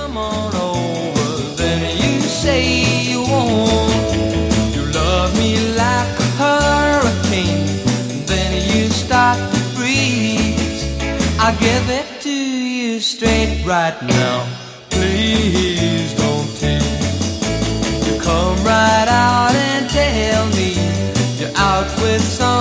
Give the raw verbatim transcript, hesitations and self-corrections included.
come on over. Then you say you won't. You love me like a hurricane. Then you start to freeze. I'll give it to you straight right now. Please don't tease. You come right out and tell me you're out with some